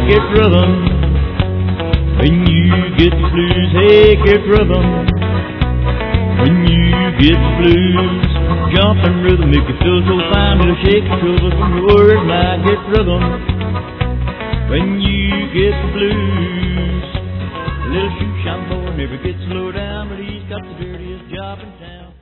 get rhythm. When you get the blues, hey, get rhythm. When you get the blues, jumping rhythm make you feel so fine. It'll shake your troubles from your worries. Now get rhythm. When you get the blues, a little shoe shine boy never gets low down, but he's got the dirtiest job in town.